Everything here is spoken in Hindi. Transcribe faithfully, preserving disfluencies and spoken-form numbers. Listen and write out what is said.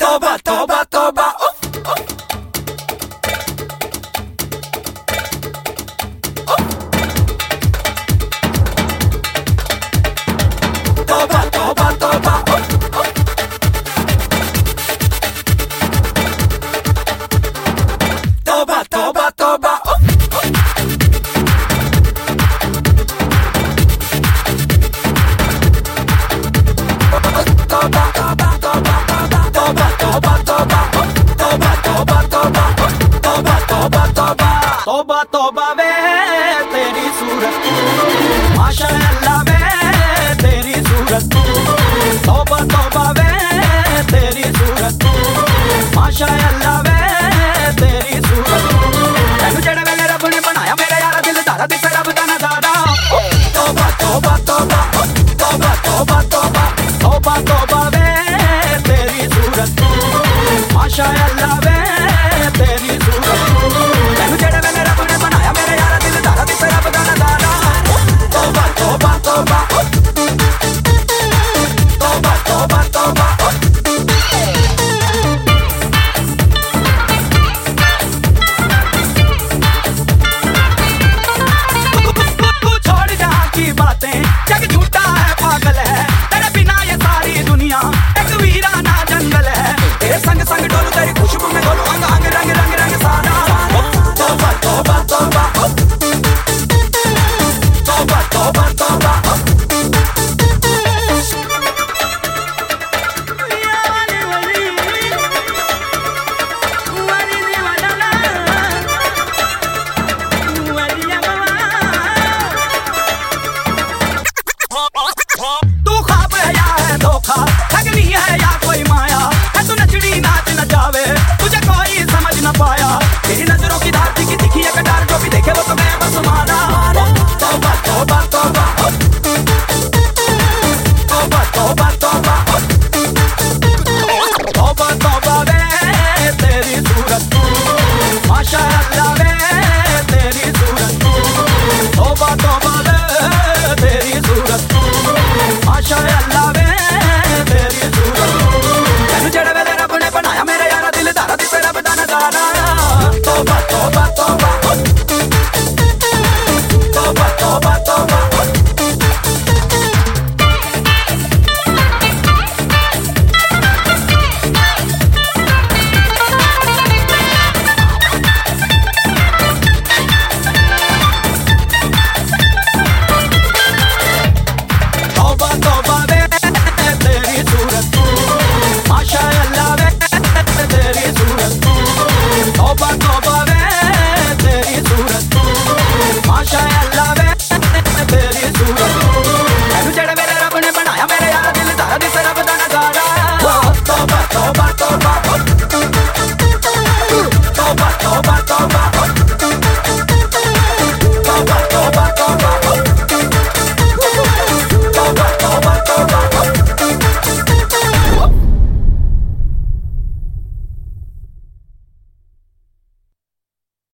तौबा तौबा तौबा तौबा तौबा तौबा तौबा तौबा तौबा तौबा तौबा वे तेरी सूरत माशाअल्लाह वे तेरी सूरत तौबा तौबा वे तेरी सूरत माशाअल्लाह वे तेरी सूरत तैनू जेड़े वेले रब ने बनाया मेरा यारा दिल तारा दिस रब दा नजारा तौबा तौबा तौबा तौबा तौबा तौबा तौबा तौबा वे तेरी सूरत माशाअल्लाह वे तेरी सूरत तैनू जेड़े वेले रब ने बनाया मेरे यारा दिल तारा दिस रब दा नजारा तौबा तौबा तौबा तौबा तौबा तौबा तू छोड़ जा की बातें जग झूठा है पागल है तेरे बिना ये सारी दुनिया एक वीराना जंगल है तेरे संग संग डोलू तेरी खुशबू में डोलू अंग अंग रंग रंग रंग सारा तौबा तौबा तौबा तौबा तौबा तौबा तू ख्वाब है या है धोखा ठगनी है या कोई माया है तू नचड़ी नाच न जावे तुझे कोई समझ न पाया तेरी नजरों की धार की दिखी है कटार जो भी देखे वो तो मैं बस माना तौबा तौबा तौबा तौबा तौबा तौबा तौबा तौबा वे तेरी सूरत माशाअल्लाह वे तेरी सूरत तौबा तौबा वे तेरी सूरत माशाअल्लाह वे तेरी सूरत तैनू जेड़े वेले रब ने बनाया मेरे यारा दिल तारा दिस रब दा नजारा तौबा तौबा तौबा तौबा तौबा तौबा तौबा तौबा वे तेरी सूरत माशाअल्लाह वे तेरी सूरत तौबा तौबा वे तेरी सूरत माशाअल्लाह वे